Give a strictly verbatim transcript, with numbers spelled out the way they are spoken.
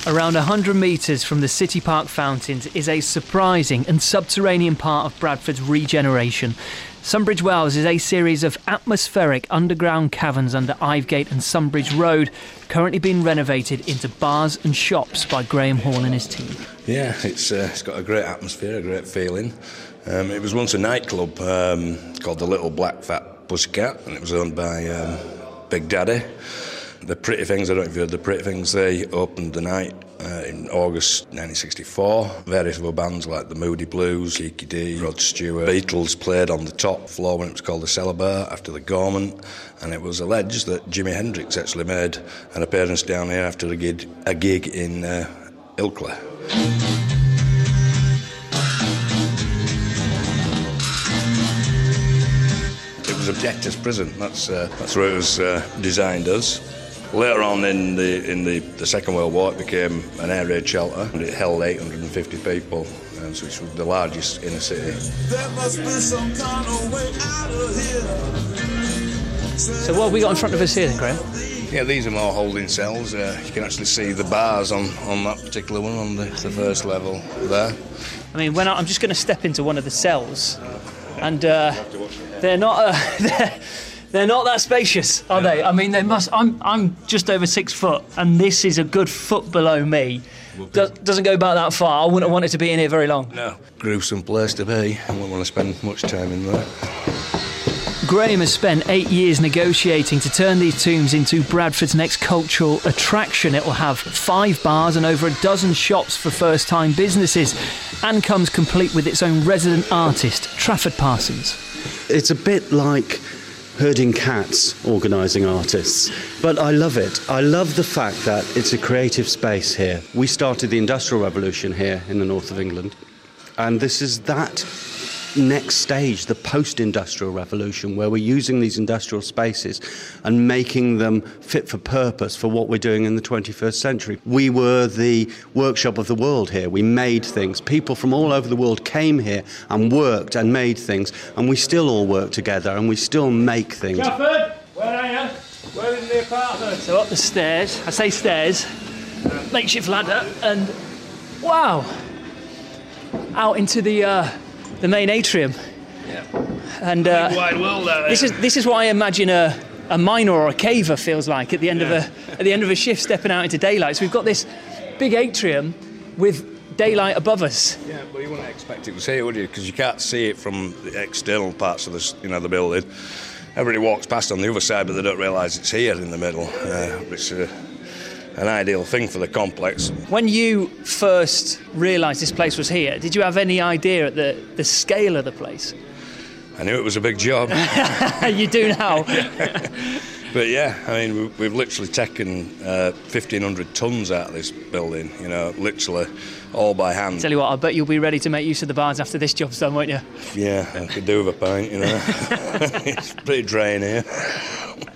Around one hundred metres from the City Park fountains is a surprising and subterranean part of Bradford's regeneration. Sunbridge Wells is a series of atmospheric underground caverns under Ivegate and Sunbridge Road, currently being renovated into bars and shops by Graham Hall and his team. Yeah, it's uh, it's got a great atmosphere, a great feeling. Um, it was once a nightclub um, called the Little Black Fat Pussycat, and it was owned by um, Big Daddy. The Pretty Things, I don't know if you heard the Pretty Things, they opened the night uh, in August nineteen sixty-four. Various other bands like the Moody Blues, Kiki D, Rod Stewart. Beatles played on the top floor when it was called the Cellar Bar after the Gorman, and it was alleged that Jimi Hendrix actually made an appearance down here after a gig, a gig in uh, Ilkley. It was a debtor's prison, that's, uh, that's where it was uh, designed as. Later on in the in the, the Second World War, it became an air raid shelter, and it held eight hundred fifty people, um, so it was the largest inner city. There must be some kind of way out of here. So what have we got in front of us here then, Graham? Yeah, these are more holding cells. Uh, you can actually see the bars on, on that particular one, on the, the first level there. I mean, when I, I'm just going to step into one of the cells, and uh, they're not uh, they're, they're not that spacious, are they? I mean, they must. I'm I'm just over six foot, and this is a good foot below me. Do, doesn't go about that far. I wouldn't have wanted to be in here very long. No, gruesome place to be. I wouldn't want to spend much time in there. Graham has spent eight years negotiating to turn these tombs into Bradford's next cultural attraction. It will have five bars and over a dozen shops for first-time businesses, and comes complete with its own resident artist, Trafford Parsons. It's a bit like herding cats, organising artists, but I love it. I love the fact that it's a creative space here. We started the Industrial Revolution here in the north of England, and this is that next stage, the post-industrial revolution, where we're using these industrial spaces and making them fit for purpose for what we're doing in the twenty-first century. We were the workshop of the world here. We made things. People from all over the world came here and worked and made things, and we still all work together and we still make things. Trafford, where are you? We're in the apartment. So up the stairs, I say stairs, makeshift ladder, and wow, out into the uh, the main atrium. Yeah. And uh, Big wide world out there. This is this is what I imagine a, a miner or a caver feels like at the end yeah. of a at the end of a shift, stepping out into daylight. So we've got this big atrium with daylight above us. Yeah, well, you wouldn't expect it was here, would you? Because you can't see it from the external parts of the you know the building. Everybody walks past on the other side, but they don't realise it's here in the middle. Uh, it's uh, an ideal thing for the complex. When you first realised this place was here, did you have any idea at the, the scale of the place? I knew it was a big job. You do now. But yeah, I mean, we've literally taken uh, fifteen hundred tonnes out of this building, you know, literally all by hand. Tell you what, I bet you'll be ready to make use of the bars after this job's done, won't you? Yeah, I could do with a pint, you know. It's pretty dry in here.